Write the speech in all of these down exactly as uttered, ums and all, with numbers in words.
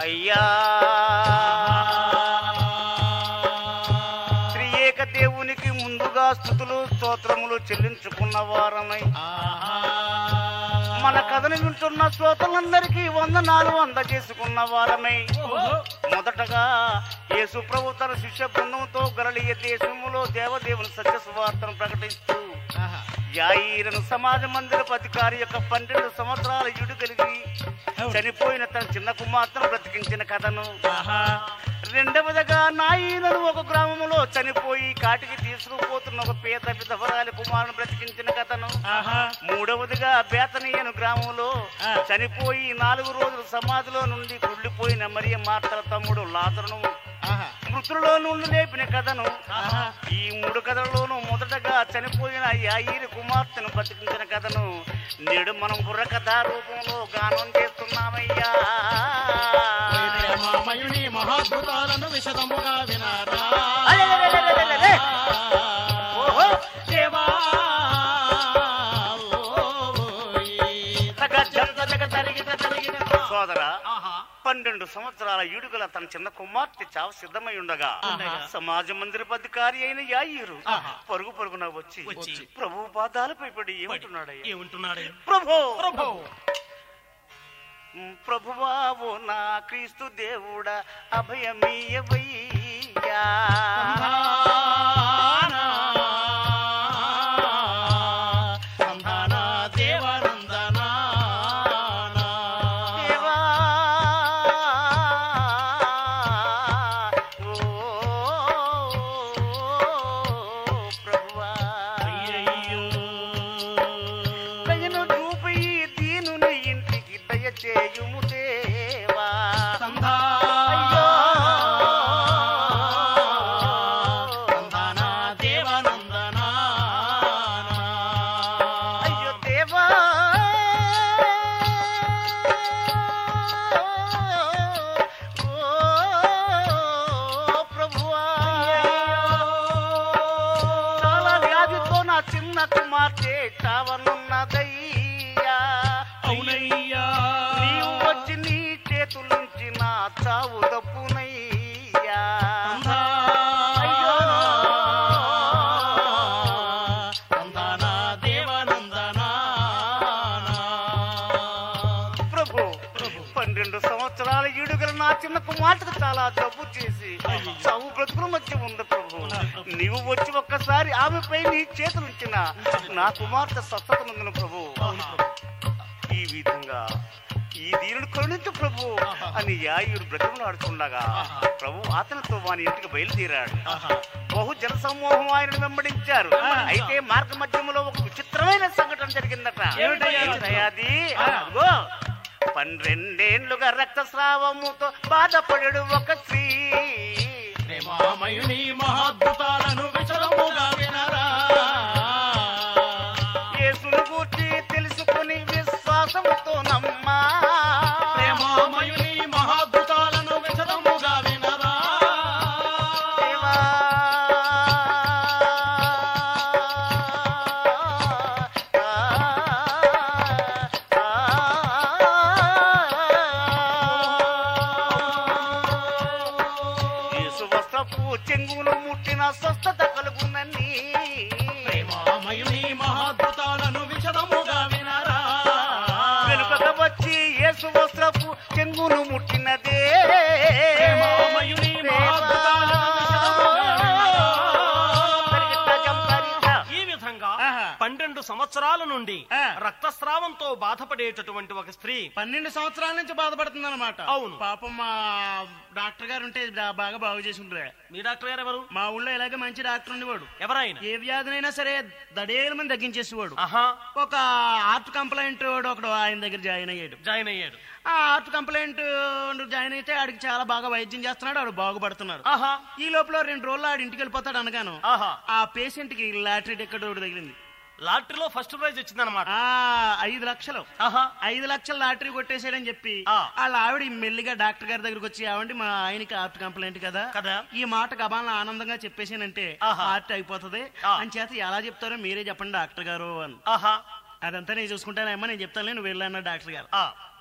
అయ్యా త్రియేక దేవునికి ముందుగా స్తుతులు స్తోత్రములు చెల్లించుకున్న వారమై మన కథను వింటున్న శ్రోతలందరికీ వందనాలు అందజేసుకున్న వారమై మొదటగా యేసు ప్రభు తన శిష్య బృందంతో గలిలయ దేశములో దేవదేవుని సత్య సువార్తను ప్రకటిస్తూ యాయీరును సమాజ మందిరపు అధికారి యొక్క పన్నెండు సంవత్సరాల యుడు కలిగి చనిపోయిన తన చిన్న కుమార్తెను బ్రతికించిన కథను, రెండవదిగా నాయీనను ఒక గ్రామంలో చనిపోయి కాటికి తీసుకుపోతున్న ఒక పేద విధవరాలి కుమారుని బ్రతికించిన కథను, మూడవదిగా బేతనీయను గ్రామంలో చనిపోయి నాలుగు రోజులు సమాధిలో నుండి కుళ్ళిపోయిన మరియ మార్తల తమ్ముడు లాజరును మృతులలో నుండి లేపిన కథను, ఈ మూడు కథలలోనూ మొదటగా చనిపోయిన యాయీరు కుమార్తెను బ్రతికించిన కథను నేడు మనం బుర్ర కథ రూపంలో గానం చేస్తున్నామయ్యా. మహాద్భుతాలను విశదముగా వినారా ఓహో దేవా సోదరా, పన్నెండు సంవత్సరాల ఈడుగల తన చిన్న కుమార్తె చావు సిద్ధమై ఉండగా సమాజ మందిరపు అధికారి అయిన యాయీరు పరుగు పరుగున వచ్చి ప్రభు పాదాలపై పడి ఏమంటున్నాడయ్యా? ఏమంటున్నాడు? ప్రభు ప్రభు ప్రభువావు నా క్రీస్తు దేవుడా అభయమీయవయ్యా. పన్నెండు సంవత్సరాల ఈడుగల నా చిన్న కుమార్తెకు చాలా జబ్బు చేసి చావు బ్రతుకుల మధ్య ఉంది ప్రభు. నీవు వచ్చి ఒక్కసారి ఆమెపై నీ చేతులుంచిన నా కుమార్తె స్వస్థత నందును ప్రభు. ఈ విధంగా ఈ దీనుడు కరుణించు ప్రభు అని యాయీరు బ్రతిమలాడుతుండగా ప్రభు అతనితో వాని ఇంటికి బయలుదేరాడు. బహు జన సమూహం ఆయనను వెంబడించారు. అయితే మార్గ మధ్యములో ఒక విచిత్రమైన సంఘటన జరిగిందట. అది అదిగో పన్నెండేళ్లుగా రక్తస్రావముతో బాధపడడు ఒక స్త్రీ. ప్రేమామయుని మహాద్భుతాలను విచలముగా వినరా. యేసును గూర్చి తెలుసుకుని విశ్వాసముతో నమ్మా. ప్రేమామయుని మహాద్భుతాలను విచలముగా వినరా. చెంగును ముట్టిన స్వస్థత కలుగునని. ప్రేమామయుని మహాద్భుతాలను విశదముగా వినరా. వెనుకగా వచ్చి యేసు వస్త్రపు చెంగును ముట్టినదే. ప్రేమామయుని మహాద్భుతాలను విశదముగా వినరా. ఈ విధంగా పన్నెండు సంవత్సరాల నుండి రక్తస్రావంతో బాధపడేటటువంటి ఒక స్త్రీ పన్నెండు సంవత్సరాల నుంచి బాధపడుతుంది అనమాట. అవును. పాపం మా డాక్టర్ గారు ఉంటే బాగా బాగు చేసి ఉంటారు. మీ డాక్టర్ గారు ఎవరు? మా ఊళ్ళో ఇలాగే మంచి డాక్టర్ ఉండేవాడు. ఎవరైనా ఏ వ్యాధినైనా సరే దడేల మంది తగ్గించేసేవాడు. ఆహా. ఒక హార్ట్ కంప్లైంట్ వాడు ఒకడు ఆయన దగ్గర జాయిన్ అయ్యాడు. జాయిన్ అయ్యాడు ఆ హార్ట్ కంప్లైంట్ జాయిన్ అయితే ఆడికి చాలా బాగా వైద్యం చేస్తున్నాడు. ఆడు బాగుపడుతున్నాడు. ఆహా. ఈ లోపల రెండు రోజులు ఆడి ఇంటికి వెళ్ళిపోతాడు అనగాను ఆహా. ఆ పేషెంట్ కి లాటరీ టికెట్ ఒకటి తగిలింది. లాటరీలో ఫస్ట్ ప్రైజ్ వచ్చిందనమాట. ఐదు లక్షలు ఆహా. ఐదు లక్షలు లాటరీ కొట్టేసాడని చెప్పి ఆ. వాళ్ళ ఆవిడ మెల్లిగా డాక్టర్ గారి దగ్గరకు వచ్చి ఆవండి మా ఆయనకి హార్ట్ కంప్లైంట్ కదా కదా ఈ మాట గబాలను ఆనందంగా చెప్పేసానంటే ఆహా. హార్ట్ అయిపోతుంది ఆ. అని చేత ఎలా చెప్తారో మీరే చెప్పండి డాక్టర్ గారు అని. ఆహా. అదంతా నేను చూసుకుంటానమ్మా, నేను చెప్తాను నువ్వు వెళ్ళాను డాక్టర్ గారు. ఆ.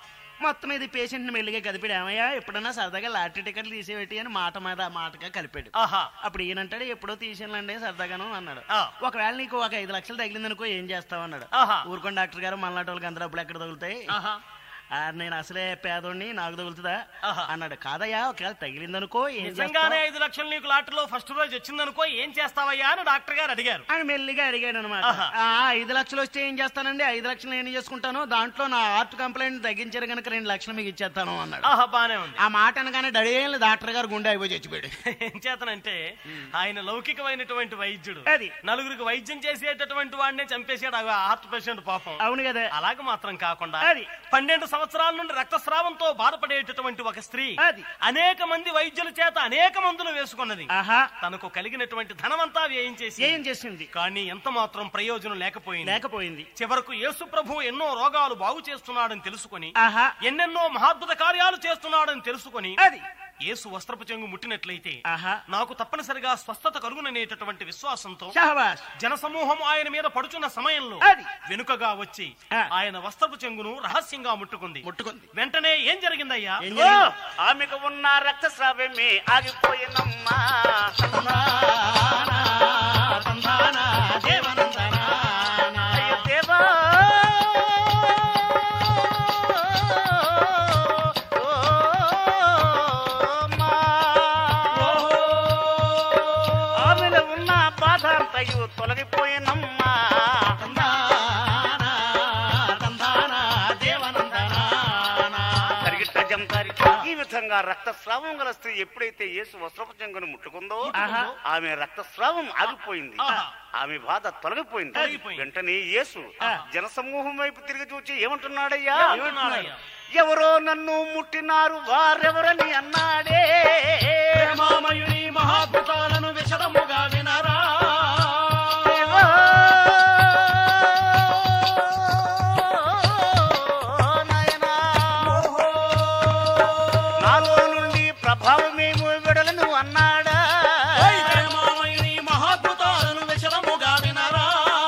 మొత్తం ఇది పేషెంట్ ని మెల్లిగా కలిపాడు. ఏమయ్యా ఎప్పుడన్నా సరదాగా లాటరీ టికెట్లు తీసేపెట్టి అని మాట మీద మాటగా కలిపాడు. అప్పుడు ఈయనంటాడు ఎప్పుడో తీసేనండి సరదాగాను అన్నాడు. ఒకవేళ నీకు ఒక ఐదు లక్షలు తగిలిందనుకో ఏం చేస్తావు అన్నాడు. ఊరుకోండి డాక్టర్ గారు మనలాంటి వాళ్ళకి అంత డబ్బులు ఎక్కడ తగులుతాయి, నేను అసలే పేదోడిని నాకు తగులుతుందా అన్నాడు. కాదయ్యా ఒకవేళ తగిలిందనుకో నిజంగానే ఐదు లక్షలు నీకు లాటరీలో ఫస్ట్ రోజు వచ్చిందనుకో ఏం చేస్తావయ్యా అని డాక్టర్ గారు అడిగారు. అని మెల్లిగా అడిగాడు అనమాట. ఐదు లక్షలు వస్తే ఏం చేస్తానండి, ఐదు లక్షలు ఏం చేసుకుంటాను, దాంట్లో నా హార్ట్ కంప్లైంట్ తగ్గించారు కనుక రెండు లక్షలు మీకు ఇచ్చేస్తాను అన్నాడు. బానే ఉంది. ఆ మాట అనగానే డడియేళ్ళు డాక్టర్ గారు గుండె అయిపోయి చచ్చిపోయాడు. ఏం చేతనంటే ఆయన లౌకికమైనటువంటి వైద్యుడు, అది నలుగురికి వైద్యం చేసేటటువంటి వాడినే చంపేసాడు ఆ హార్ట్ పేషెంట్ పాపం. అవును కదా. అలాగే మాత్రం కాకుండా అది పన్నెండు సంవత్సరాల నుండి రక్తస్రావంతో బాధపడేటటువంటి ఒక స్త్రీ అనేక మంది వైద్యుల చేత అనేక మందులు వేసుకున్నది. తనకు కలిగినటువంటి ధనమంతా వ్యయం చేసి ఏం చేసింది, కానీ ఎంత మాత్రం ప్రయోజనం లేకపోయింది లేకపోయింది చివరకు యేసు ప్రభు ఎన్నో రోగాలు బాగు చేస్తున్నాడని తెలుసుకొని, ఎన్నెన్నో మహాద్భుత కార్యాలు చేస్తున్నాడని తెలుసుకొని యేసు వస్త్రపు చెంగు ముట్టినట్లయితే నాకు తప్పనిసరిగా స్వస్థత కలుగుననేటటువంటి విశ్వాసంతో జనసమూహం ఆయన మీద పడుచున్న సమయంలో వెనుకగా వచ్చి ఆయన వస్త్రపు చెంగును రహస్యంగా ముట్టుకుంది. ముట్టుకుంది వెంటనే ఏం జరిగిందయ్యా? ఆమెకు ఉన్న రక్తస్రావమే ఆగిపోయినమ్మా. తొలగిపోయినమ్మా. ఈ విధంగా రక్తస్రావం గల స్త్రీ ఎప్పుడైతే యేసు వస్త్రపు చెంగును ముట్టుకుందో ఆమె రక్తస్రావం ఆగిపోయింది, ఆమె బాధ తొలగిపోయింది. వెంటనే యేసు జనసమూహం వైపు తిరిగి చూచి ఏమంటున్నాడయ్యా? ఎవరో నన్ను ముట్టినారు వారెవరని అన్నాడే. మహాద్భుతాలను విశదముగా వినరా. నాలో నుండి ప్రభావమేమో విడలను అన్నాడా. మహాద్భుతాలను విశదముగా వినరా.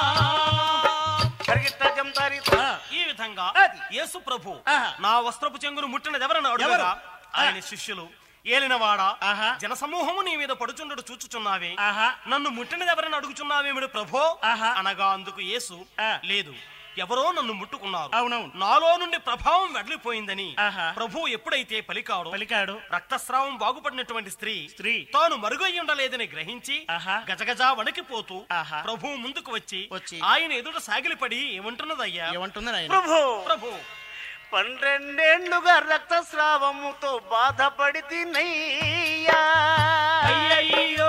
ఈ విధంగా యేసు ప్రభు నా వస్త్రపు చెంగును ముట్టినది ఎవరని అడుగురా ఆయన శిష్యులు ఏలినవాడా జనసమూహము నీ మీద పడుచుండడు చూచుచున్నావే, నన్ను ముట్టినది ఎవరని అడుగుచున్నావేమిడు ప్రభో అనగా అందుకు యేసు లేదు, ఎవరో నన్ను ముట్టుకున్నారు, నాలో నుండి ప్రభావం వెడలిపోయిందని ప్రభు ఎప్పుడైతే పలికాడో పలికాడు రక్తస్రావం బాగుపడినటువంటి స్త్రీ స్త్రీ తాను మరుగై ఉండలేదని గ్రహించి గజగజ వణికిపోతూ ప్రభు ముందుకు వచ్చి ఆయన ఎదుట సాగిలిపడి ఏమంటున్నదయ్యా? ఏమంటున్నది? ప్రభు ప్రభు పన్నెండేళ్లుగా రక్తస్రావముతో బాధపడితినయ్యా. అయ్యయ్యో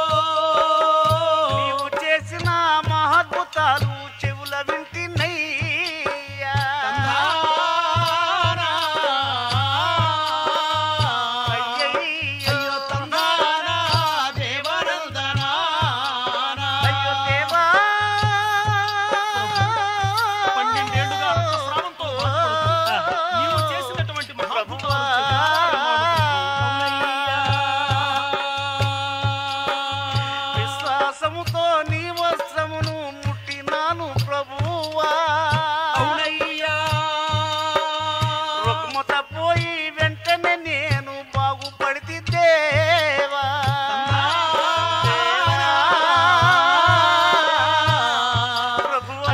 నీవు చేసిన మహాద్భుతాలు చెవుల వింటినయ్యా. అయ్యయ్యో తందానా దేవనందనా. అయ్యో దేవా పన్నెండేళ్లుగా రక్తస్రావంతో నీవు చేసినటువంటి మహాద్భుతాలు విశ్వాసముతో నీ వస్త్రమును ముట్టినాను ప్రభువా. రుగ్మత పోయి వెంటనే నేను బాగుపడితే దేవా. ప్రభువా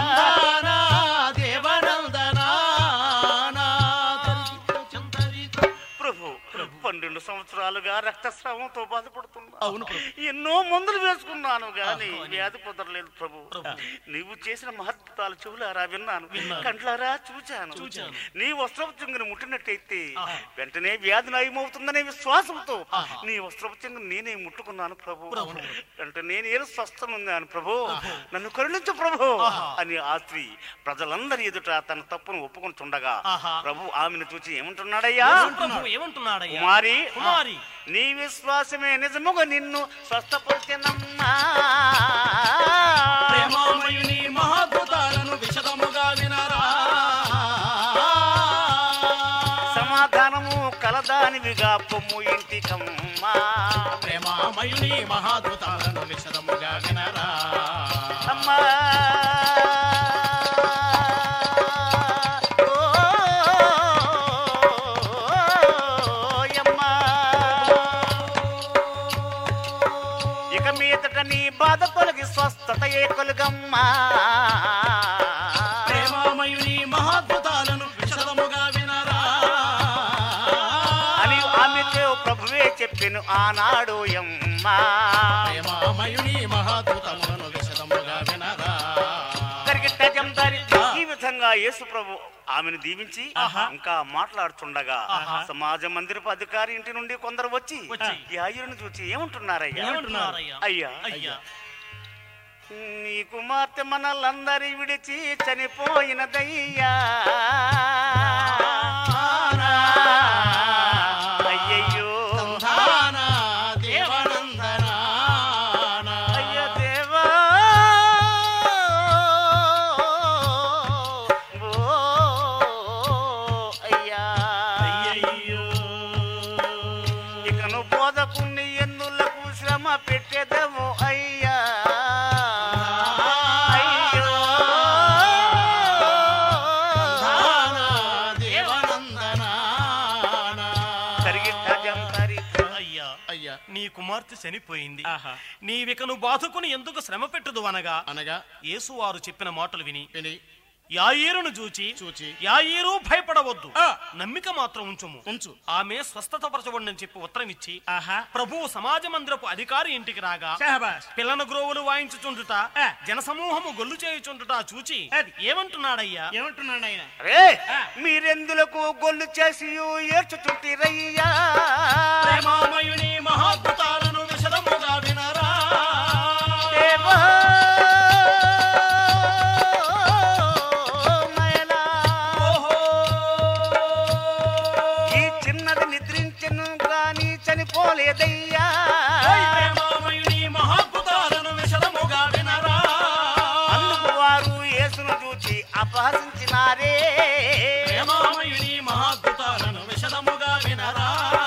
ప్రభు పన్నెండు సంవత్సరాలుగా రక్తస్రావంతో బాధపడుతున్నా. అవును ఎన్నో మందులు వేసుకున్నాను గాని వ్యాధి కుదరలేదు ప్రభు. నీవు చేసిన మహద్భుతాలు చెవులారా విన్నాను, కండ్లారా చూచాను. నీ వస్త్రపు చెంగును ముట్టినట్టయితే వెంటనే వ్యాధి నయమవుతుందనే విశ్వాసంతో నీ వస్త్రపు చెంగును నేనే ముట్టుకున్నాను ప్రభు. వెంటనే నేను స్వస్థనున్నాను ప్రభు, నన్ను కరుణించు ప్రభు అని ఆ స్త్రీ ప్రజలందరి ఎదుట తన తప్పును ఒప్పుకుంటుండగా ప్రభు ఆమెను చూచి ఏమంటున్నాడయ్యా? ఏమంటున్నాడయ్యా? కుమారి కుమారి నీ విశ్వాసమే నిజముగా నిన్ను స్వస్థపరిచెనమ్మా. ప్రేమామయుని మహాద్భుతాలను విశదముగా వినరా. సమాధానము కలదానివిగా పొమ్ము ఇంటికమ్మా. ప్రేమామయుని మహాద్భుతాలను విశదముగా వినరా. అమ్మా ఓ తెలుగమ్మా ప్రేమామయుని మహాద్భుతాలను విశదముగా వినరా అని ఆమెతో ప్రభువే చెప్పెను ఆనాడు యమ్మా ప్రేమామయుని మహాద్భుతములను విశదముగా వినరా జరిగిట్ట జందారి ఈ విధంగా యేసు ప్రభు ఆమెను దీవించి ఇంకా మాట్లాడుతుండగా సమాజ మందిరపు అధికారి ఇంటి నుండి కొందరు వచ్చి ఈ అయ్యను చూచి ఏమంటున్నారయ్యా అయ్యా అయ్యా నీ కుమార్తె మనలందరి విడిచి చనిపోయినదయ్యా అయ్యయ్యో అయ్య దేవా అయ్యా ఇకను బోధకుని ఎన్నులకు శ్రమ పెట్టేదము అయ్యా నీ కుమార్తె చనిపోయింది నీవికను బాధకుని ఎందుకు శ్రమ పెట్టుదు అనగా అనగా యేసు వారు చెప్పిన మాటలు విని విని యాయీరును చూచి చూచి యాయీరు భయపడవద్దు నమ్మిక మాత్రం ఉంచుము ఉంచు ఆమె స్వస్థత పరచబడి చెప్పి ఉత్తరం ఇచ్చి ప్రభువు సమాజ మందిరపు అధికారి ఇంటికి రాగా పిల్లన గ్రోవులు వాయించుచుండుట జనసమూహము గొల్లు చేయుచుండుట చూచి ఏమంటున్నాడయ్యా ఏమంటున్నాడయ్యా రే మీరెందులకు గొల్లు చేసి ఏడ్చుచుంటిరయ్యా ప్రేమామయుని మహాద్భుతాలను విశదముగా వినరా ఈ చిన్నది నిద్రించెను గాని చనిపోలేదయ్యా ప్రేమామయుని మహాద్భుతాలను విశదముగా వినరా అందుకు వారు యేసును చూచి అపహసించినారే ప్రేమామయుని మహాద్భుతాలను విశదముగా వినరా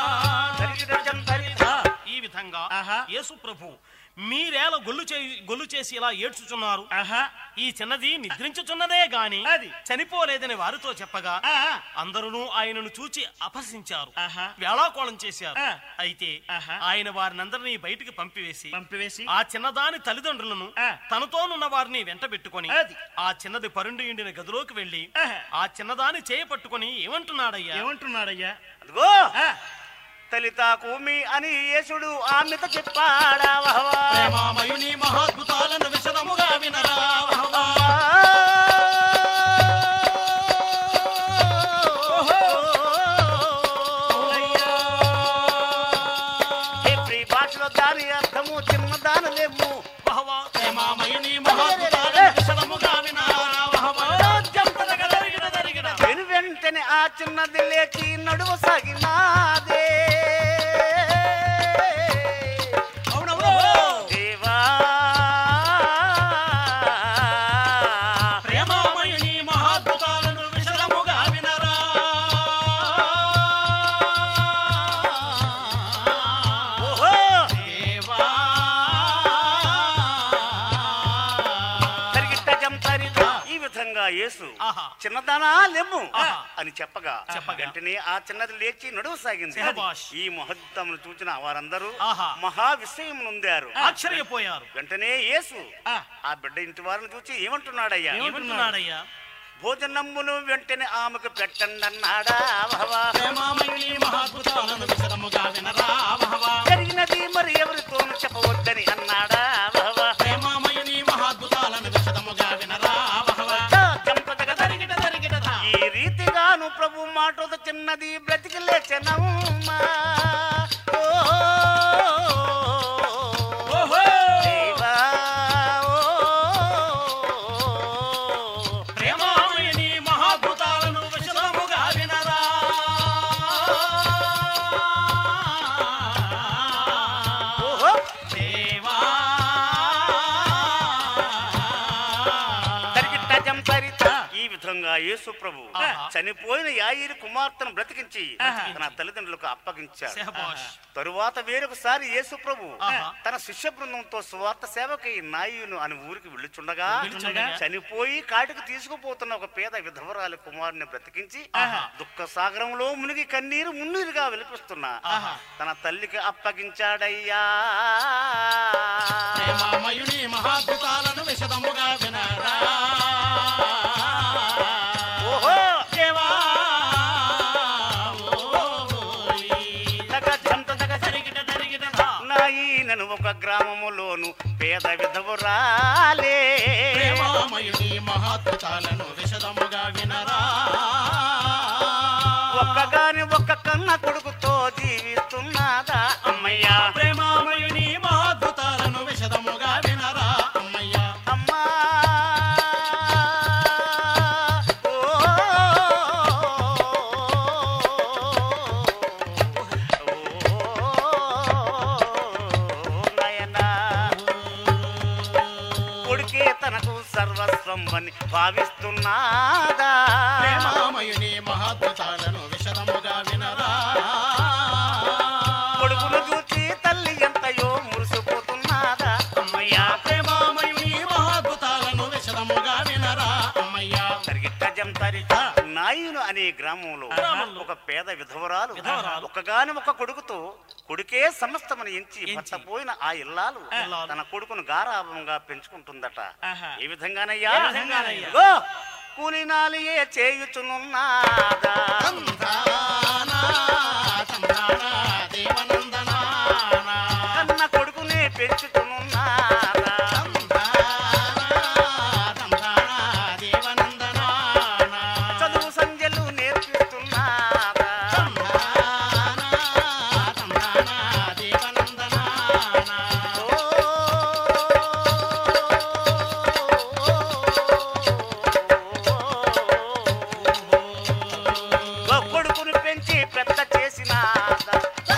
ఈ విధంగా యేసు ప్రభు మీరేలా గొల్లు చే గొల్లు చేసి ఇలా ఏడ్చుచున్నారు ఈ చిన్నది నిద్రించుచున్నదే గాని చనిపోలేదని వారితో చెప్పగా అందరూ ఆయనను చూచి అపహసించారు వేళాకోళం చేశారు అయితే ఆయన వారినందరినీ బయటికి పంపివేసి పంపివేసి ఆ చిన్నదాని తల్లిదండ్రులను తనతోనున్న వారిని వెంట పెట్టుకుని ఆ చిన్నది పరుండి ఉండిన గదిలోకి వెళ్లి ఆ చిన్నదాని చేయ పట్టుకుని ఏమంటున్నాడయ్యా ఏమంటున్నాడయ్యా అదిగో తలితాకుమి అని యేసుడు ఆమెతో చెప్పాడా ప్రేమామయుని మహాద్భుతాలను విశదముగా వినరా భాషలో దాని అర్థము చిన్నదానలేము ప్రేమామయుని మహాద్భుతాలను విశదముగా వినరా వెను వెంటనే ఆ చిన్నది లేచి నడువ సాగినాదే దేవా ప్రేమామయుని మహాద్భుతాలను విశదముగా వినరా ఓహో దేవా తరిగిట్ట జంతరిత ఈ విధంగా యేసు చిన్నదానా లెమ్ము అని చెప్పగా వెంటనే ఆ చిన్నది లేచి నడువు సాగింది ఈ మహత్తమును చూచిన వారందరూ మహా విస్మయం నొందారు ఆశ్చర్యపోయారు వెంటనే యేసు ఆ బిడ్డ ఇంటి వారిని చూచి ఏమంటున్నాడయ్యా ఏమంటున్నాడయ్యా భోజనమ్మును వెంటనే ఆమెకు పెట్టండి అన్నాడా ప్రేమామయుని మహాద్భుతాలను విశదముగా వినరా జరిగినది మరి ఎవరితోనూ చెప్పవద్దని అన్నాడా ప్రేమామయుని మహాద్భుతాలను విశదముగా వినరా ఈ రీతిగాను ప్రభు మాటతో చిన్నది బ్రతికి లేచనమ్మా ప్రేమామయుని మహాద్భుతాలను విశదముగా వినరా దేవా ఈ విధంగా యేసు ప్రభు చనిపోయిన యాయిరు కుమార్తెను బ్రతికించి తన తల్లిదండ్రులకు అప్పగించారు. తరువాత వేరొకసారి యేసు ప్రభు తన శిష్య బృందంతో సువార్త సేవకై నాయును అని ఊరికి వెళ్ళుచుండగా చనిపోయి కాటికి తీసుకుపోతున్న ఒక పేద విధవరాలి కుమారుని బ్రతికించి దుఃఖ సాగరంలో మునిగి కన్నీరు మున్నీరుగా వెలిపిస్తున్నా తన తల్లికి అప్పగించాడయ్యా. మహాద్భుతాలను విషదముగా వినరా ఓహో దేవా నాయనను ఒక గ్రామములోను పేద విధవురాలే ప్రేమామయుని మహాద్భుతాలను విషదముగా వినరా ఒక్కగాని ఒక్క కన్న కొడుకుతో జీవిస్తున్నదా అమ్మయ్యా ప్రేమామయుని మహాద్భుతాలను విషదముగా వినరా అమ్మయ్యా అమ్మా కొడుకే తనకు సర్వస్వం అని భావిస్తున్నాదా ప్రేమామయుని మహాద్భుతాలను విషదముగా వినరా కొడుకును చూచి తల్లి ఎంతయో మురిసిపోతున్నాదా అమ్మయ్యా ప్రేమామయుని మహాద్భుతాలను విషదముగా వినరా అమ్మయ్యా సరిగిట్టజం తరి నాయును అనే గ్రామంలో ఒక పేద విధవరాలు విధవరాలు. ఒకగాని ఒక కొడుకుతో కొడుకే సమస్తమని ఎంచి భర్త పోయిన ఆ ఇల్లాలు తన కొడుకును గారాభంగా పెంచుకుంటుందట ఏ విధంగానయ్యా ఏ విధంగానయ్యా? ఇదిగో, కూలినాలియే చేయుచునున్నాదా తందానా తందానా దేవనందనానా కన్న కొడుకునే పెంచుతునున్నాదా చదువు సంధ్యలు నేర్పిస్తున్నాదా ఓ కొడుకును పెంచి పెద్ద చేసినాదా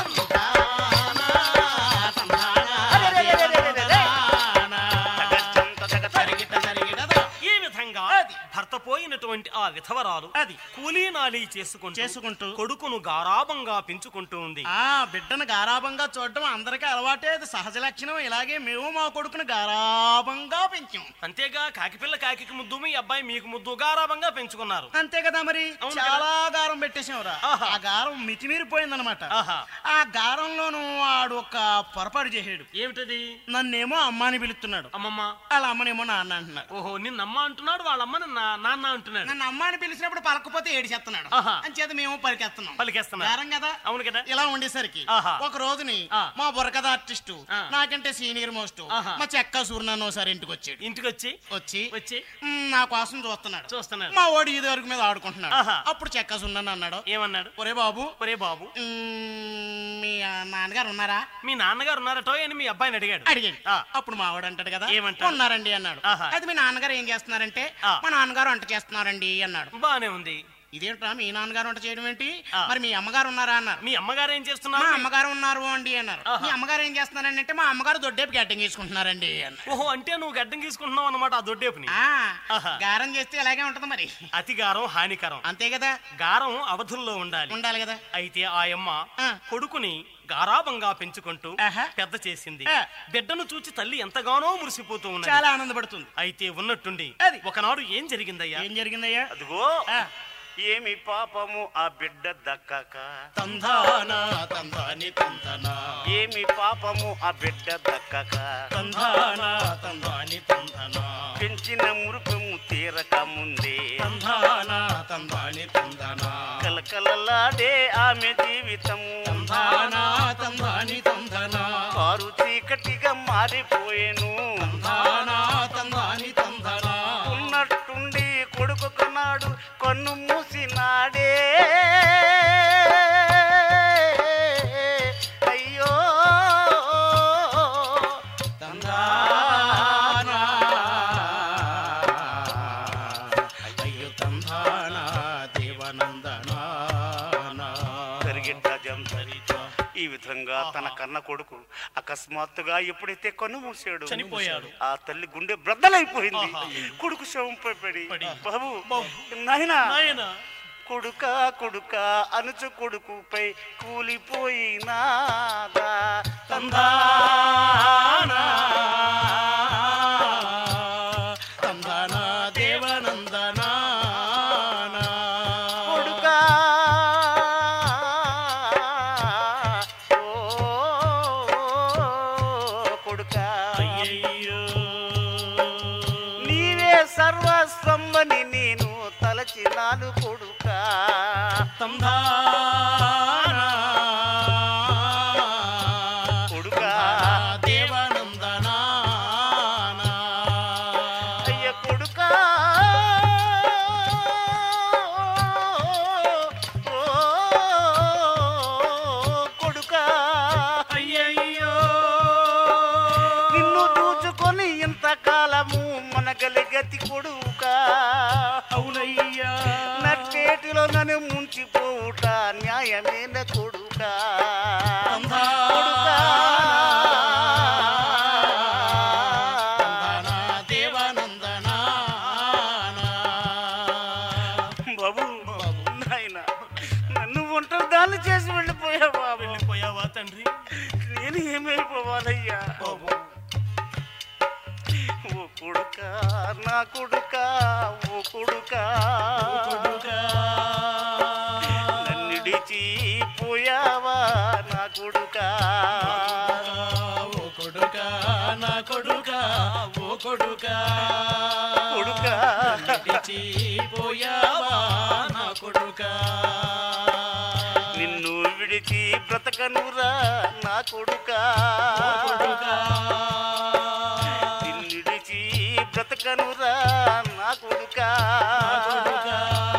ఈ విధంగా భర్త పోయినటువంటి ఆ విధవరాలు అది కూలీనాలి చేసుకుంటూ చేసుకుంటూ కొడుకును గారాబంగా పెంచుకుంటూ ఉంది. ఆ బిడ్డను గారాబంగా చూడటం అందరికీ అలవాటే, అది సహజ లక్షణం. ఇలాగే మేము మా కొడుకును గారాబంగా పెంచాం. అంతేగా కాకిపిల్ల కాకి ముద్దు మీ అబ్బాయి మీకు ముద్దు గారాబంగా పెంచుకున్నారు. అంతే కదా మరి. అవును చాలా గారం పెట్టేసావురా. ఆహా. ఆ గారం మితిమీరిపోయిందనమాట. ఆహా. ఆ గారంలోనూ వాడు ఒక పొరపాటు చేసాడు. ఏమిటది? నన్నేమో అమ్మాని పిలుస్తున్నాడు, అమ్మమ్మ. వాళ్ళ అమ్మనేమో నాన్న అంటున్నాడు. ఓహో, నిన్నమ్మ అంటున్నాడు, వాళ్ళమ్మని నా- నాన్న అంటున్నాడు. నన్ను అమ్మాని పిలిచినప్పుడు పలకపోతే ఏడు చేస్తున్నాడు. ఆహా. అంచేత మేము పరికెత్తున్నాం. పలికేస్తున్నారు. గారం కదా. అవును కదా. ఇలా ఉండేసరికి ఆహా. ఒక రోజుని ఆ. మా బుర్రకథ ఆర్టిస్టు ఆ. నాకంటే సీనియర్ మోస్ట్ ఆహా. మా చెక్క సూర్యనాన్న ఒకసారి ఇంటికి వచ్చాడు. ఇంటికి వచ్చి వచ్చి వచ్చి "మ్, నా కోసం చూస్తున్నాడు చూస్తున్నాడు. మా వాడు ఇది వరకు మీద ఆడుకుంటున్నాడు. ఆహా. అప్పుడు చెక్క సున్నాను అన్నాడు. ఏమన్నాడు? ఒరే బాబు, ఒరే బాబు, మ్, మీ నాన్నగారు ఉన్నారా మీ నాన్నగారు ఉన్నారటో అని మీ అబ్బాయిని అడిగాడు. అడిగాడు. ఆ. అప్పుడు మావాడు అంటాడు కదా, ఏమంటాడు? ఉన్నారండి అన్నాడు. ఆహా. అయితే మీ నాన్నగారు ఏం చేస్తున్నారంటే ఆ. మా నాన్నగారు వంట చేస్తున్నారండి అన్నాడు. బానే ఉంది. ఇదేంట్రా మీ నాన్నగారు వంట చేయడం ఏంటి, ఆ. మరి మీ అమ్మగారు ఉన్నారా అన్నారు. మీ అమ్మగారు ఏం మా చేస్తున్నారు? అమ్మగారు ఉన్నారు అండి అన్నారు. ఆహా. మీ అమ్మగారు ఏం చేస్తున్నారండి అంటే మా అమ్మగారు దొడ్డేపు గడ్డం తీసుకుంటున్నారండి అన్నారు. ఓహో, అంటే నువ్వు గడ్డం తీసుకుంటున్నావు అన్నమాట ఆ దొడ్డేపుని. ఆ, ఆహా. గారం చేస్తే ఇలాగే ఉంటది మరి. అతి గారం హానికరం. అంతే కదా, గారం అవధుల్లో ఉండాలి. ఉండాలి కదా. అయితే ఆ అమ్మ ఆ. కొడుకుని గారాబంగా పెంచుకుంటూ ఆహా. పెద్ద చేసింది. ఆ. బిడ్డను చూచి తల్లి ఎంతగానో మురిసిపోతూ ఉన్నది. చాలా ఆనందపడుతుంది. అయితే ఉన్నట్టుండి అది. ఒకనాడు ఏం జరిగిందయ్యా? ఏం జరిగిందయ్యా? అదిగో ఆ. ఏమి పాపము ఆ బిడ్డ దక్కక తందానా తందాని తందనా ఏమి పాపము ఆ బిడ్డ దక్కక తందానా తందాని తందనా పెంచిన మురుపము తీరక ముందే తందానా తందాని తందనా కలకలలాడే ఆమె జీవితము తందానా తందాని తందనా కారు చీకటిగా మారిపోయేను తందానా తందాని తందనా ఉన్నట్టుండి కొడుకు కన్నాడు కన్ను మూసినాడే అయ్యో తందానా అయ్యో తందానా దేవనందనా జరిగిట్ట జంతరిత ఈ విధంగా తన కన్న కొడుకు అకస్మాత్తుగా ఎప్పుడైతే కన్ను మూసాడు చనిపోయాడు. ఆ తల్లి గుండె బ్రద్దలైపోయింది. ఆహా. కొడుకు శవంపై పడి పడి. బాబు బాబు. నాయనా నాయనా, కొడుక కొడుక అనుచు కొడుకుపై కూలిపోయినాదా తందానా తందానా దేవనందనా కొడుక ఓ కొడుక అయ్యయ్యో మరచినాను కొడుకా తందానా కొడుకా దేవనందనా అయ్య కొడుకా ఓ కొడుకా అయ్యయ్యో నిన్ను చూచుకొని ఇంతకాలము మనగలిగతి కొడుకా అవునయ్యా నట్టేటిలో నన్ను ముంచిపోవుట న్యాయమైన కొడుకా కొడుకా తందానా దేవనందనా బాబు నాయన నన్ను ఒంటరి దాన్ని చేసి వెళ్ళిపోయా బాబు వెళ్ళిపోయావా తండ్రి? నేను ఏమైపోవాలయ్యా బాబు ఓ కొడుకా నా కొడుకా ఓ కొడుకా కొడుకా నన్నిడిచి పోయావా నా కొడుకా ఓ కొడుకా నా కొడుకా ఓ కొడుకా కొడుకా విడిచి పోయావా నా కొడుకా నిన్ను విడిచి బ్రతకనురా నా కొడుకా కొడుకా నిన్నిడిచి బ్రతకనురా నా కొడుకా కొడుకా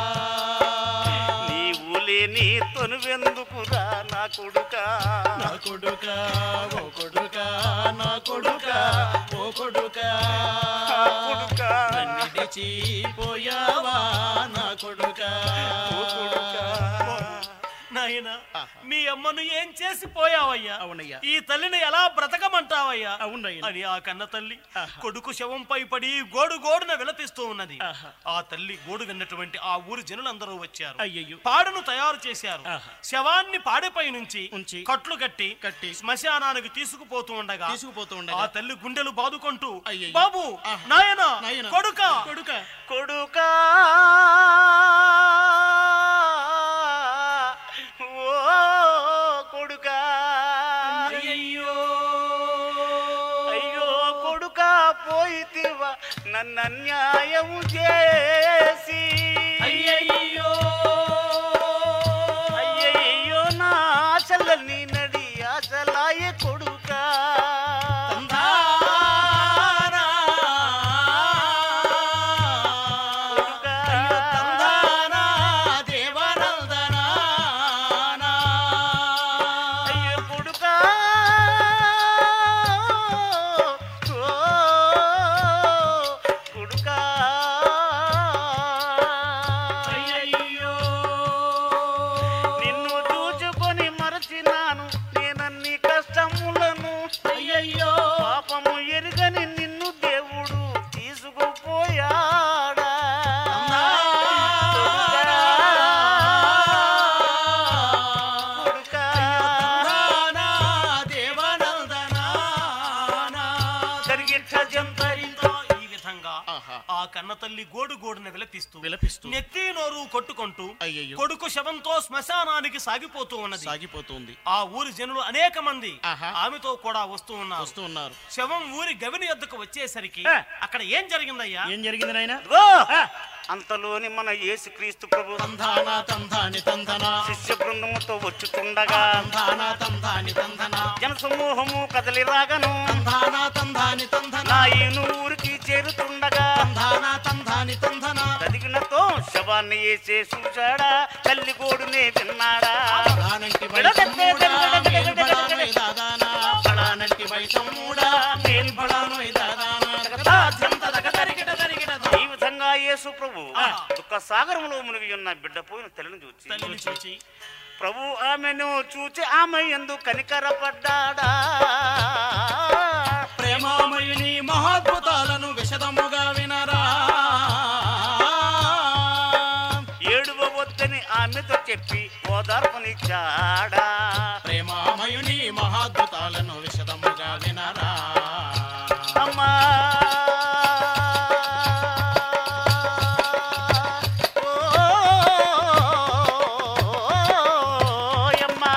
నీవు లేని తనువెందుకురా నా కొడుకా నా కొడుకా ఓ కొడుకా నా కొడుకా ఓ కొడుకా నా కొడుకా నన్నిడిచి పోయావా నా కొడుకా ఓ కొడుకా నాయన మీ అమ్మను ఏం చేసి పోయావయ్యా? అవునయ్యా ఈ తల్లిని ఎలా బ్రతకమంటావయ్యా అవునయ్యా అని ఆ కన్న తల్లి కొడుకు శవంపై పడి గోడు గోడున విలపిస్తూ ఉన్నది. ఆహా. ఆ తల్లి గోడు విన్నటువంటి ఆ ఊరి జనులందరూ వచ్చారు. అయ్యయ్యో పాడును తయారు చేశారు. ఆహా. శవాన్ని పాడెపై నుంచి ఉంచి కట్లు కట్టి కట్టి శ్మశానానికి తీసుకుపోతూ ఉండగా తీసుకుపోతూ ఆ ఉండగా తల్లి గుండెలు బాదుకుంటూ అయ్యయ్యో. బాబు ఆహా. నాయన నాయనా, కొడుక కొడుకా కొడుకా ఓ కొడుకా అయ్యయ్యో అయ్యో కొడుకా పోయితివా నన్ను అన్యాయం చేసి అయ్యయ్యో అయ్యయ్యో నా ఆశలన్నీ నడి ఆశలాయే కొడుకా తందానా కొడుకా అయ్యో తందానా దేవనందనా అయ్యో కొడుకా ఓ కొడుకా అయ్యయ్యో నిన్ను చూచుకొని మరచినాను నేనన్ని కష్టములను అయ్యయ్యో పాపము ఎరుగని నిన్ను దేవుడు తీసుకుపోయాడా కొడుకా తందానా దేవనందనా జరిగిట్ట జంతరింత ఈ విధంగా ఆహా. ఆ కన్న తల్లి గోడు గోడున విలపిస్తూ విలపిస్తూ నెత్తి నోరు కొట్టుకుంటూ అయ్యయ్యో. కొడుకు శవంతో శ్మశానానికి సాగిపోతూ ఉన్నది. సాగిపోతుంది ఆ ఊరి జనులు అనేక మంది ఆహా. ఆమెతో కూడా వస్తూ ఉన్నారు. వస్తూ ఉన్నారు శవం ఊరి గవిని ఎద్దుకు వచ్చేసరికి ఆ. అక్కడ ఏం జరిగిందయ్యా? ఏం జరిగింది నాయన? ఇదిగో, అంతలోని మన యేసు క్రీస్తు ప్రభు తందానా తందాని తందనా శిష్య బృందముతో వచ్చుతుండగా తందానా తందాని తందనా జన సమూహము కదలి రాగను తందానా తందాని తందనా నా ఈను ఊరికి చేరుతుండగా తందానా తందాని తందనా తదిగినతో శవాన్ని వేసే చూశాడా తల్లి గోడునే విన్నాడా బలానంటి వైసమ్మూడా మేల్బడానోయ్ దాదానా బలానంటి వైసమ్మూడా మేల్బడానోయ్ దాదానా జంతదక తరిగిట తరిగిట ఈ విధంగా యేసు ప్రభు దుఃఖ సాగరంలో మునిగి ఉన్న బిడ్డ పోయిన తల్లిని చూచి తల్లిని చూచి ప్రభు ఆమెను చూచి ఆమె ఎందు కనికరపడ్డాడా ప్రేమామయుని మహాద్భుతాలను విశదముగా వినరా ఏడువ వద్దని ఆమెతో చెప్పి ఓదార్పునిచ్చాడా ప్రేమామయుని మహాద్భుతాలను విశదముగా వినరా అమ్మా ఓయమ్మా.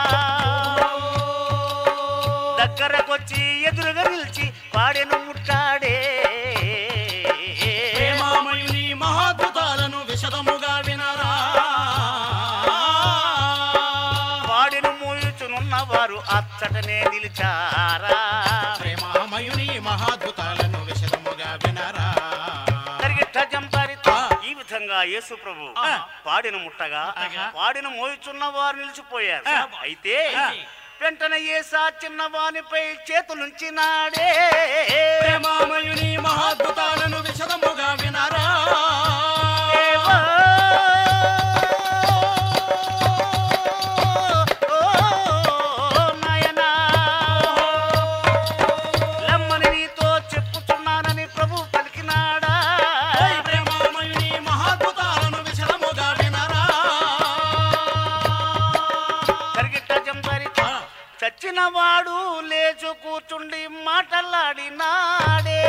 దగ్గరకొచ్చి ఎదురుగా నిలిచి పాడెను ముట్టాడే ప్రేమామయుని మహాద్భుతాలను విశదముగా వినరా ఆలకించారా ప్రేమామయుని మహాద్భుతాలను విశదముగా వినరా జరిగిట్ట జంపారి ఈ విధంగా యేసు ప్రభు పాడిన ముట్టగా పాడిన మోయుచున్న వారు నిలిచిపోయారు. అయితే వెంటనే యేసా చిన్న వానిపై చేతులుంచినాడే ప్రేమామయుని మహాద్భుతాలను విశదముగా వినరా వాడు లేచు కూర్చుండి మాటలాడినాడే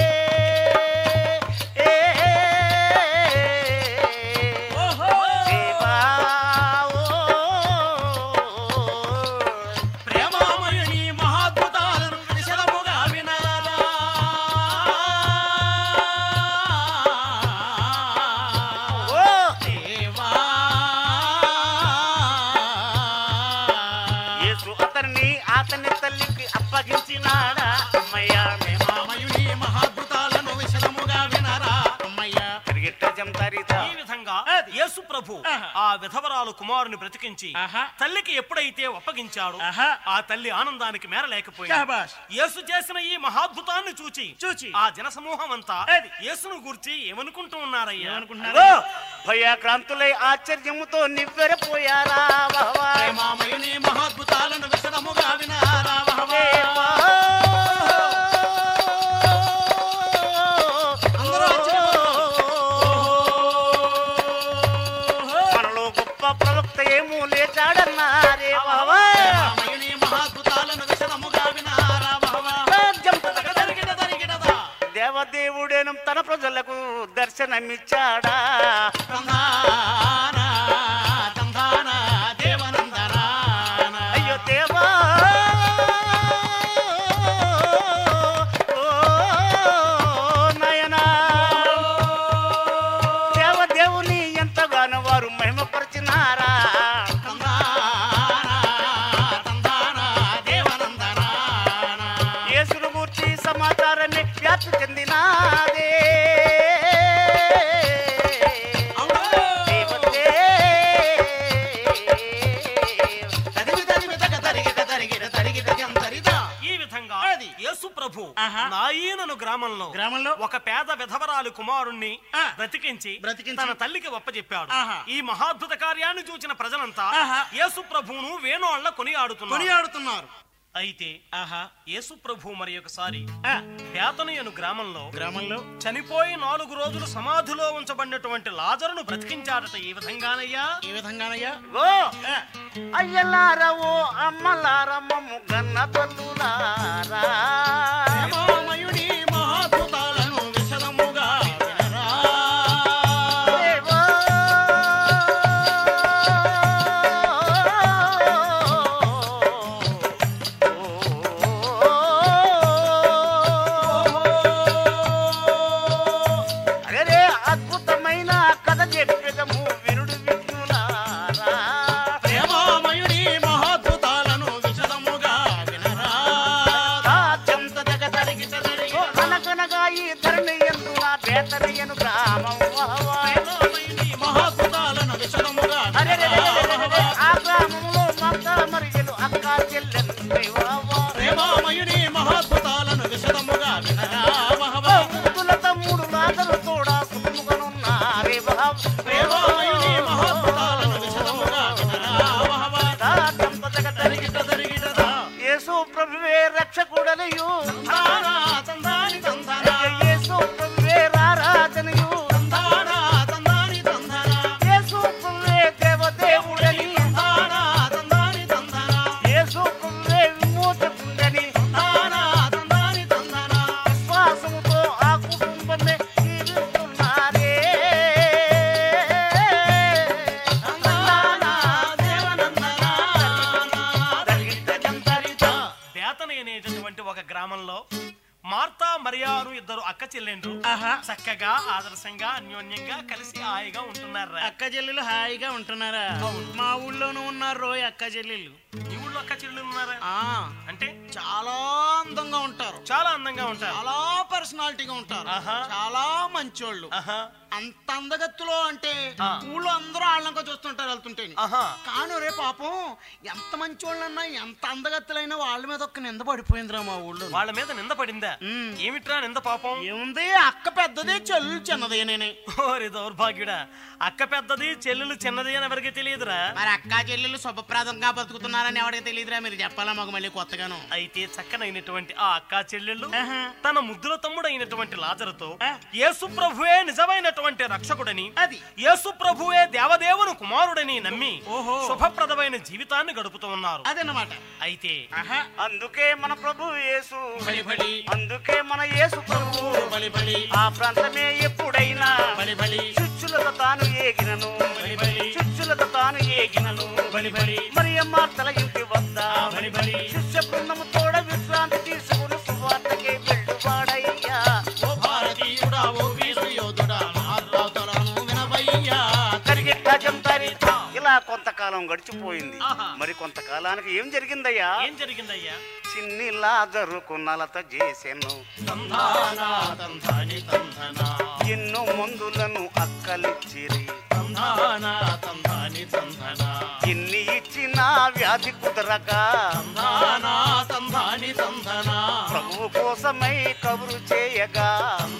ప్రేమామయుని మహాద్భుతాలను విశదముగా వినరా అతని తల్లికి అప్పగించినాడా అమ్మయ్యా ప్రేమామయుని మహాద్భుతాలను విశదముగా వినరా అమ్మయ్యా ఈ విధంగా యేసు ప్రభు ఆ విధవరాలు కుమారుని బ్రతికించి తల్లికి ఎప్పుడైతే అప్పగించాడు ఆ తల్లి ఆనందానికి మేరలేకపోయింది. యేసు చేసిన ఈ మహాద్భుతాన్ని చూచి చూచి ఆ జన సమూహం అంతా యేసును గురించి ఏమనుకుంటూ ఉన్నారయ్యా అనుకుంటున్నారు భయాక్రాంతులై ఆశ్చర్యముతో నివ్వెరపోయారా ప్రేమామయుని మహాద్భుతాలను విశదముగా వినరా మనలో గొప్ప ప్రవక్త ఏమో లేచాడన్నారే ప్రేమామయుని మహాద్భుతాలను విశదముగా వినరా దేవదేవుడేను తన ప్రజలకు దర్శనమిచ్చాడా అయ్యో దేవా నయనా దేవదేవుని ఎంతగానో వారు మహిమపరిచినారా యేసును గూర్చి సమాచారాన్ని వ్యాప్తి చెందినాదే ఈ విధంగా యేసు ప్రభు నాయీనను గ్రామంలో గ్రామంలో ఒక పేద విధవరాలు కుమారుణ్ణి బ్రతికించి తన తల్లికి ఒప్పజెప్పాడు. ఈ మహాద్భుత కార్యాన్ని చూసిన ప్రజలంతా యేసు ప్రభువును వేణోళ్ళ కొనియాడుతున్నారు. అయితే యేసు ప్రభు మరి ఒకసారి పేతనయను గ్రామంలో గ్రామంలో చనిపోయి నాలుగు రోజులు సమాధిలో ఉంచబడినటువంటి లాజరును బ్రతికించాడట. ఈ విధంగానయ్యా ఈ విధంగానయ్యా ఓ అయ్యలారా ఓ అమ్మలారా మమ్ము గన్న తల్లులారా ప్రేమామయుని మహాద్భుతాలను విశదముగా వినరా అరే అద్భుతమైన కథ చెప్పేదము వినుడు విష్ణులారా ప్రేమామయుని మహాద్భుతాలను విశదముగా వినరా అనగనగా ఈ ధరణి ఎందున బేతనయను గ్రామం ప్రేమామయుని మహాద్భుతాలను విశదముగా అరే ఆ గ్రామంలో మక్క మరిగలు అక్క చెల్లెలు ప్రేమామయుని మహాద్భుతాలను విశదముగా వినరా ముద్దుల తమ్ముడు లాదరు తోడా సుఖముగనున్నారే ప్రేమామయుని మహాద్భుతాలను విశదముగా వినరా యేసు ప్రభువే రక్షకుడనియు తందాని తందన యేసు ప్రభువే రారాజనియు తందాని తందన యేసు ప్రభువే దేవదేవుడని తందాని తందన యేసు ప్రభువే విమోచకుడని తందాని తందన విశ్వాసముతో ఆ కుటుంబమే జీవిస్తున్నారే బేతనయ అనేటటువంటి ఒక గ్రామంలో మార్తా మరియాను ఇద్దరు అక్క చెల్లెండ్రు చక్కగా ఆదర్శంగా అన్యోన్యంగా కలిసి హాయిగా ఉంటున్నారు. అక్క చెల్లెలు హాయిగా ఉంటున్నారా? మా ఊళ్ళోనూ ఉన్నారు రోయ్ అక్క చెల్లెళ్ళు. ఈ ఊళ్ళో అక్క చెల్లెలు ఉన్నారా? అంటే చాలా అందంగా ఉంటారు, చాలా అందంగా ఉంటారు, చాలా పర్సనాలిటీగా ఉంటారు, చాలా మంచోళ్ళు. అంత అందగత్తులో అంటే ఊళ్ళో అందరూ ఆళ్ళంక చూస్తుంటారు వెళ్తుంటే. కానీ రే పాపం ఎంత మంచోళ్ళన్నా ఎంత అందగత్తులైనా వాళ్ళ మీద ఒక్క నింద పడిపోయిందిరా మా ఊళ్ళో. వాళ్ళ మీద నింద పడిందా? ఏమిట్రా నింద? పాపం ఏముంది, అక్క పెద్దది చెల్లెలు చిన్నదే. నేనే ఓరి దౌర్భాగ్యుడా, అక్క పెద్దది చెల్లెలు చిన్నది అని ఎవరికి తెలియదురా? మరి అక్క చెల్లెలు శుభప్రదంగా బతుకుతున్నారని ఎవరికి తెలియదురా? మీరు చెప్పాలా మాకు మళ్ళీ కొత్తగాను. అయితే చక్కనైనటువంటి ఆ అక్క చెల్లెళ్ళు తన ముద్దుల తమ్ముడు అయినటువంటి లాజరుతో యేసు ప్రభువే నిజమైనటువంటి రక్షకుడని, యేసు ప్రభువే దేవదేవుని కుమారుడని నమ్మి శుభప్రదమైన జీవితాన్ని గడుపుతూ ఉన్నారు. అదన్నమాట. అయితే అందుకే మన ప్రభు యేసు, అందుకే మన యేసు ప్రభు ఆ ప్రాంతమే ఎప్పుడైనా చుచ్చులతో తాను ఏగినను, చుచ్చులతో తాను ఏగినను మరియమ్మ తల ఇంటి వద్ద శిష్య బృందము తోడ విశ్రాంతి తీసుకుని సువార్తకే వెళ్ళువాడయ్యా. ఇలా కొంతకాలం గడిచిపోయింది. మరి కొంతకాలానికి ఏం జరిగిందయ్యా? ఏం జరిగిందయ్యా? చిన్ని లాజరుకు నలత చేసెను, ఎన్నో మందులను అక్కలిచ్చిరి, ఎన్ని ఇచ్చిన వ్యాధి కుదరక ప్రభువు కోసమై కబురు చేయగా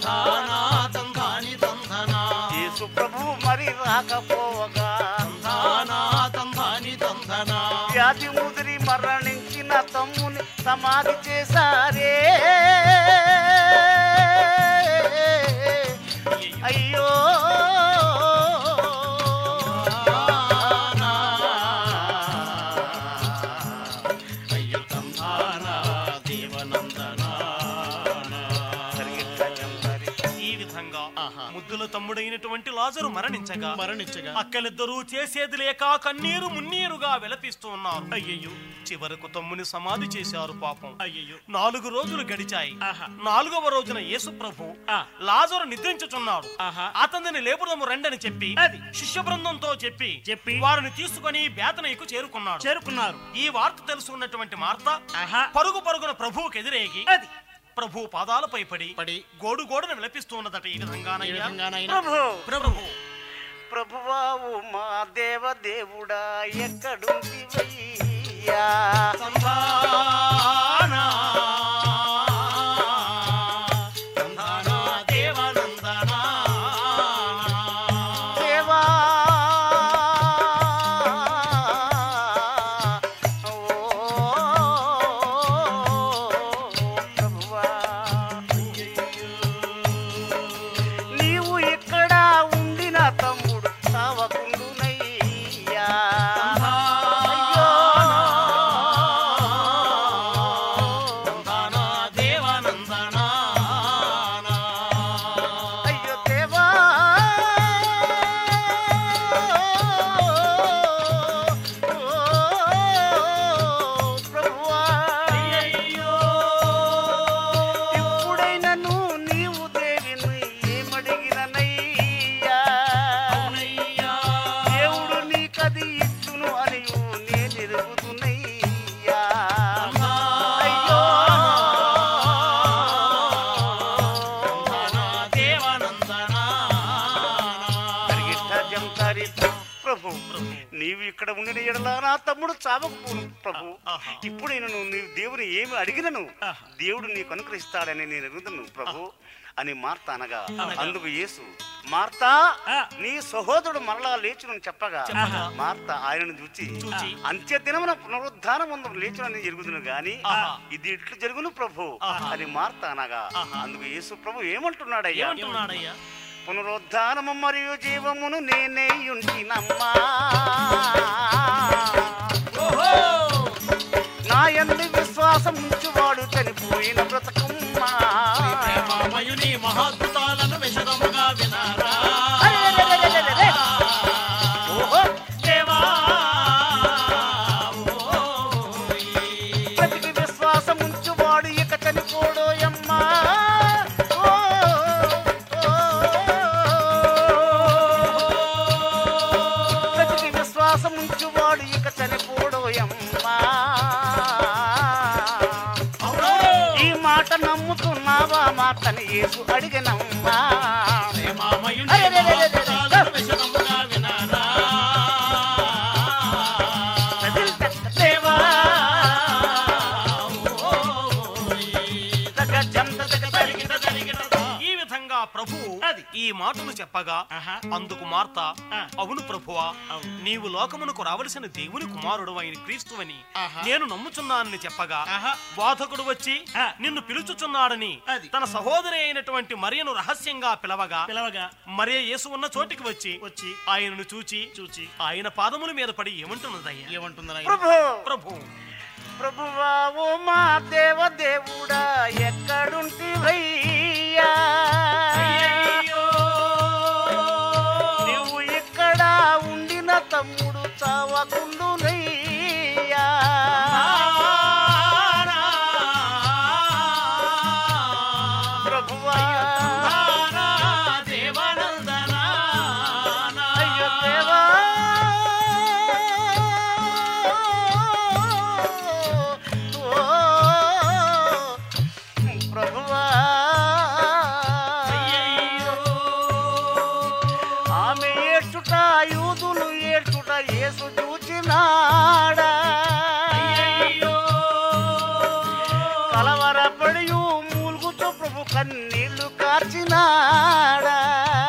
యేసు ప్రభువు మరి రాకపోవగా వ్యాధి ముదిరి మరణించిన తమ్ముని సమాధి చేశారే. అయ్యో ముద్దుల తమ్ముడైనటువంటి లాజరు మరణించగా మరణించగా అక్కలిద్దరూ చేసేది లేక కన్నీరు మున్నీరుగా విలపిస్తూ ఉన్నారు. అయ్యయ్యో, చివరకు తమ్ముని సమాధి చేశారు పాపం. అయ్యయ్యో, నాలుగు రోజులు గడిచాయి. నాలుగవ రోజున యేసు ప్రభు లాజరు నిద్రించుచున్నాడు, అతనిని లేపుదము రండని చెప్పి శిష్య బృందంతో చెప్పి చెప్పి వారిని తీసుకుని బేతనీకు చేరుకున్నాడు చేరుకున్నారు ఈ వార్త తెలుసుకున్నటువంటి మార్త పరుగు పరుగున ప్రభువుకి ఎదురేగి ప్రభు పాదాలపై పడి పడి గోడు గోడును విలపిస్తూ ఉన్నదట. ఈ విధంగానయ్యా, ప్రభు ప్రభువావు మా దేవ దేవుడా ఎక్కడుంటివయ్యా, నీవు ఇక్కడ ఉండిన ఎడలా నా తమ్ముడు చావకపోను ప్రభు. ఇప్పుడు నేను నీవు దేవుని ఏమి అడిగినను దేవుడు నీకు అనుగ్రహిస్తాడని నేను ఎరుగుదును ప్రభు అని మార్త అనగా, అందుకు యేసు మార్తా నీ సహోదరుడు మరలా లేచునని చెప్పగా మార్త ఆయనను చూచి అంత్య దినమున పునరుద్ధానమందు లేచునని జరుగుదును గాని ఇది ఇట్లు జరుగును ప్రభు అని మార్త అనగా, అందుకు యేసు ప్రభు ఏమంటున్నాడయ్యా, పునరుద్ధానము మరియు జీవమును నేనే ఉంటినమ్మా, నా యందు విశ్వాసం ఉంచువాడు చనిపోయిన బ్రతకమ్మా, మహాద్భుతాలను విశదముగా వినారా ప్రతికి విశ్వాసం ఉంచువాడు ఇక చనిపోడోయమ్మా, ప్రతికి విశ్వాసం ఉంచువాడు ఇక చనిపోడోయమ్మా. మార్తని యేసు అడిగనమ్మా ప్రేమామయుని అరే, అరే, అరే, అరే, అరే. మహాత్ములను విశదముగా వినారా దేవా ఈ విధంగా ప్రభు ఈ మాటలు చెప్పగా అందుకు మార్త అవును ప్రభువా నీవు లోకమునకు రావలసిన దేవుని కుమారుడు అయిన క్రీస్తువని నేను నమ్ముచున్నానని చెప్పగా బోధకుడు వచ్చి నిన్ను పిలుచుచున్నాడని తన సహోదరి అయినటువంటి మరియను రహస్యంగా పిలవగా పిలవగా మరియ యేసు ఉన్న చోటికి వచ్చి వచ్చి ఆయనను చూచి చూచి ఆయన పాదముల మీద పడి ఏమంటున్నదయ్యా ఏమంటున్నదా ప్రభు ప్రభు ప్రభువా ఓ మా దేవ దేవుడా ఎక్కడుంటివయ్యా నువ్వు ఇక్కడ ఉండిన తమ్ముడు చావకుండునయ్యా ప్రభువా దేవానందనా అయ్యో దేవా ఓ ప్రభువా ఆమె ఏడ్చుట యూదులు ఏడ్చుట యేసు చూచినాడా కలవరపడియు మూలుగుచు ప్రభు కన్నీళ్లు కార్చినాడా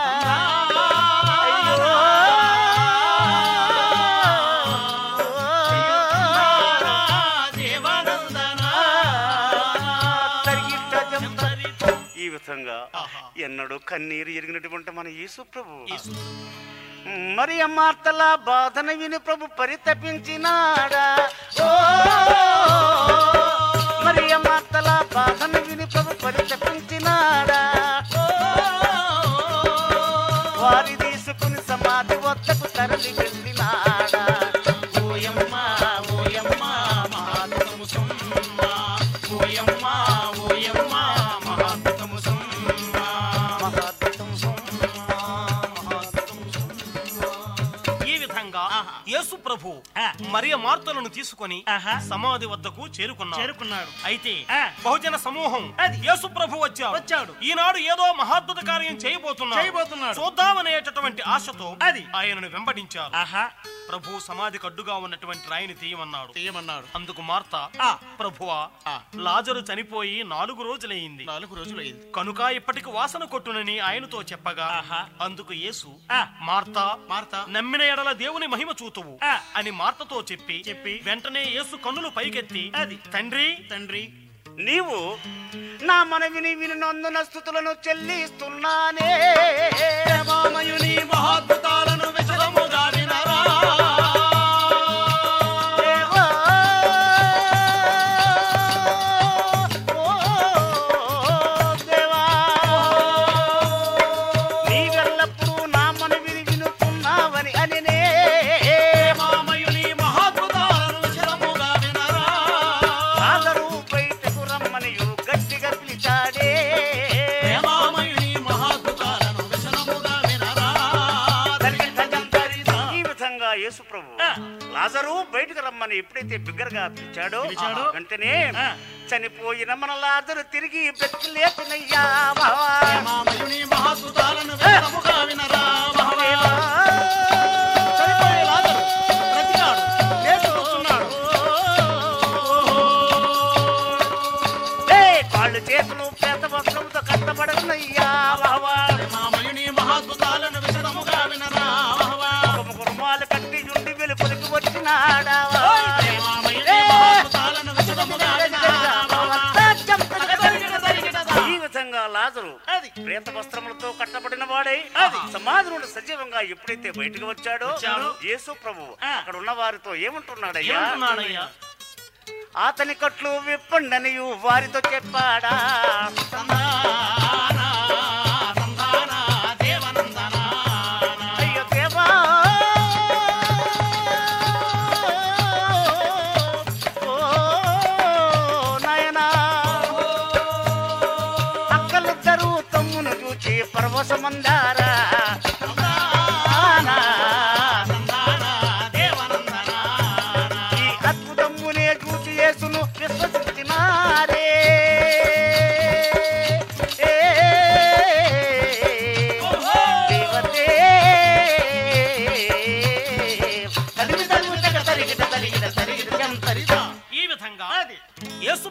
అయ్యో ఈ విధంగా ఎన్నడూ కన్నీరు ఎరిగినటువంటి మన యేసు ప్రభు మరి మార్తల బాధన విని ప్రభు పరితపించినాడా ఓ మరి మార్తల బాధన విని ప్రభు పరితపించినాడా వారి తీసుకుని సమాధి వద్దకు తరలి వెళ్ళినాడా ఓయమ్మ ఓయమ్మ మహాత్మము సుమ్మ ఓయమ్మ ఓయమ్మ మహాత్మము సుమ్మ మహాద్భుతం ఈ విధంగా యేసు ప్రభు మరియ మార్తలను తీసుకొని సమాధి వద్దకు చేరుకున్నాడు చేరుకున్నాడు అయితే బహుజన సమూహం యేసు ప్రభు వచ్చాడు వచ్చాడు. ఈనాడు ఏదో మహాద్భుత కార్యం చేయబోతున్నాడు చేయబోతున్నాడు. చూద్దామనేటటువంటి ఆశతో అది ఆయనను వెంబడించారు ఆహా ప్రభు సమాధికి అడ్డుగా ఉన్నటువంటి రాయిని తీయమన్నాడు తీయమన్నాడు అందుకు మార్త ప్రభువా లాజరు చనిపోయి నాలుగు రోజులైంది నాలుగు రోజులు అయింది కనుక ఇప్పటికి వాసన కొట్టునని ఆయనతో చెప్పగా అందుకు యేసు మార్తా మార్తా నమ్మిన ఎడల దేవుని మహిమ చూతువు అని మార్తతో చెప్పి చెప్పి వెంటనే యేసు కన్నులు పైకెత్తి అది తండ్రి తండ్రి నీవు నా మనవిని వినునందున స్తుతులను చెల్లిస్తున్నానే ప్రేమామయుని మహాద్భుతాలను విశదముగా వినరా దేవా. ఓ దేవా. నీవెల్లప్పుడూ నా మనవిని వినుతున్నావని అనినే ప్రేమామయుని మహాద్భుతాలను విశదముగా వినరా ఆదరు బయటకు రమ్మనియు గట్టిగా పిలిచాడే ప్రేమామయుని మహాద్భుతాలను విశదముగా వినరా ఈ విధంగా యేసు ప్రభు లాజరు బయటకు రమ్మని ఎప్పుడైతే బిగ్గరగా పిలిచాడో పిలిచాడో, వెంటనే చనిపోయిన మన లాజరు తిరిగి బ్రతికి లేపినయ్యా బావా. ప్రేమామయుని మహాద్భుతాలను విశదముగా వినరా దేవా. చనిపోయే లాజరు బ్రతికాడు, లేచి కూర్చున్నాడు. ఏ కాళ్ళు చేతులు పేద వస్త్రంతో కట్టబడనయ్యా బావా. ప్రేమామయుని మహాద్భుతాలను విశదముగా వినరా కుర్మాలు కట్టి ఉండి వెలుపలికి వచ్చినాడా ప్రేమామయుని మహాద్భుతాలను విశదముగా వినరా ఈ విధంగా లాజరు ప్రేత వస్త్రములతో కట్టబడిన వాడై సమాధి నుండి సజీవంగా ఎప్పుడైతే బయటకు వచ్చాడో యేసు ప్రభు అక్కడ ఉన్న వారితో ఏమంటున్నాడయ్యా ఏమంటున్నాడయ్యా? అతని కట్లు విప్పండనియు వారితో చెప్పాడా సంధానా సంధానా దేవనందనా అయ్యో దేవా. ఓ నాయనా. అక్కలిద్దరూ తమ్మును చూచి పరవశమందారా ఈ అద్భుతమునే చూచి యేసును విశ్వసించినారే. ఏ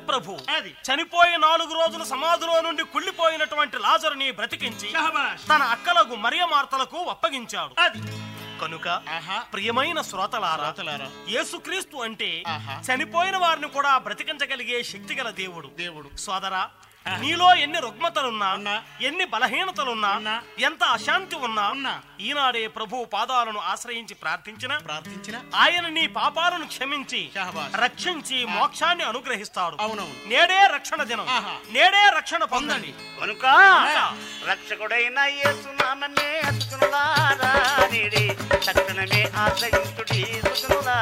ప్రభు చనిపోయి నాలుగు రోజులు సమాధిలో నుండి కుళ్ళిపోయినటువంటి లాజరుని బ్రతికించి తన అక్కలకు మరియ మార్తలకు అప్పగించాడు. కనుక ప్రియమైన శ్రోతలారా, యేసుక్రీస్తు అంటే చనిపోయిన వారిని కూడా బ్రతికించగలిగే శక్తి గల దేవుడు. దేవుడు సోదరా, నీలో ఎన్ని రుగ్మతలున్నా, ఎన్ని బలహీనతలున్నా, ఎంత అశాంతి ఉన్నా, ఈనాడే ప్రభు పాదాలను ఆశ్రయించి ప్రార్థించిన ప్రార్థించిన ఆయన నీ పాపాలను క్షమించి రక్షించి మోక్షాన్ని అనుగ్రహిస్తాడు. నేడే రక్షణ దినం, నేడే రక్షణ పొందండి. కనుక రక్షకుడైన యేసునామమే సుజనులారా, నేడే తక్షణమే ఆశ్రయించుడి సుజనులారా.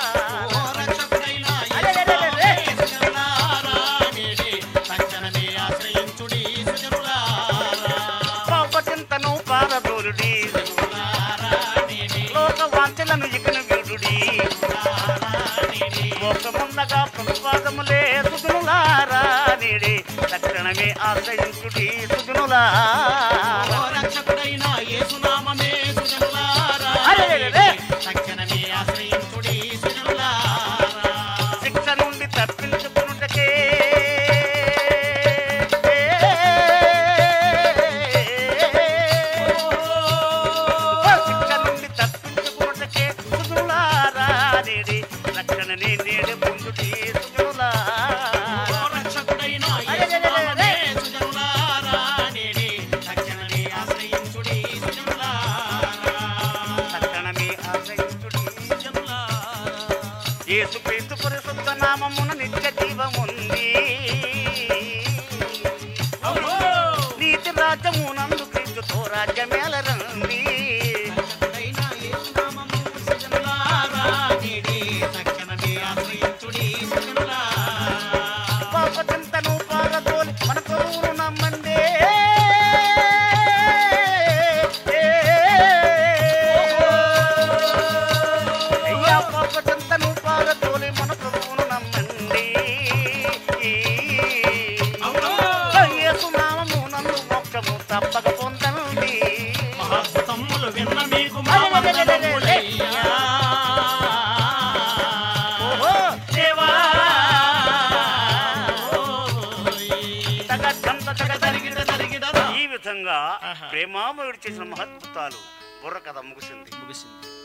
లోక వాంఛలను ఇకను వీడుడి, మోక్షమున్నగా ప్రతిపాదములే సుజనులారా, నేడే తక్షణమే ఆశ్రయించుడి సుజనులారా. రక్షకుడైన యేసునామమే సుజనులారా, తక్షణమే ఆశ్రయించుడి సుజనులారా. శిక్ష నుండి తప్పించుకున్నటకే యేసుక్రీస్తు పరిశుద్ధ నామమున నిత్య జీవముంది. నీతి రాజ్యమునందు క్రీస్తుతో రాజ్యమేలరండి. పాప చింతను పారదోలి మన ప్రభువును నమ్మండి. అయ్యా పాప చింతను పారదోలి మన ప్రభువును నమ్మండి. యేసునామము నందు మోక్షము తప్పక పొందండి. మహాద్భుతములు విన్న మీకు మా వందనములయ్యా. ఈ విధంగా ప్రేమామయుడు చేసిన మహద్భుతాలు బుర్ర కథ ముగిసింది ముగిసింది